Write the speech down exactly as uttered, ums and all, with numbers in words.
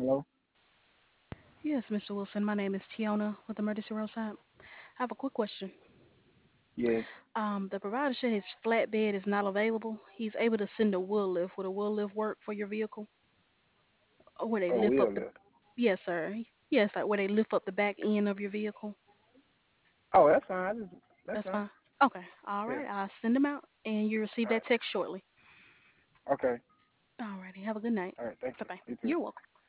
Hello? Yes, mister Wilson. My name is Tiona with Emergency Roadside. I have a quick question. Yes. Um, the provider said his flatbed is not available. He's able to send a wheel lift. Would a wheel lift work for your vehicle? Or where they Oh, lift wheel up the lift. Yes, sir. Yes, like where they lift up the back end of your vehicle. Oh, that's fine. I just, that's That's fine. fine. Okay. All Yeah. right. I'll send them out and you receive All that right. text shortly. Okay. Alrighty. Have a good night. All right. Thank Bye you. bye. You too. You're welcome.